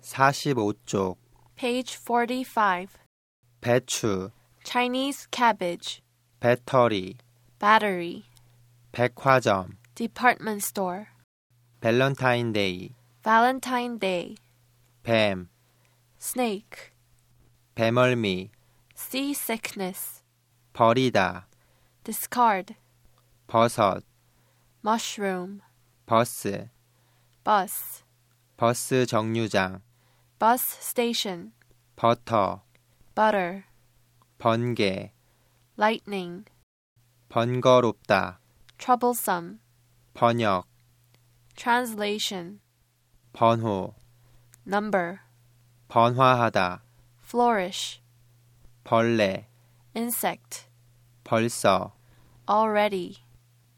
45쪽 Page 45. 배추, Chinese cabbage. 배터리, Battery. 백화점, Department store. 밸런타인데이, Valentine Day. 뱀, Snake. 배멀미, Seasickness. 버리다, Discard. 버섯, Mushroom. 버스, Bus. 버스 정류장, Bus station. 버터, Butter. 번개, Lightning. 번거롭다, Troublesome. 번역, Translation. 번호, Number. 번화하다, Flourish. 벌레, Insect. 벌써, Already.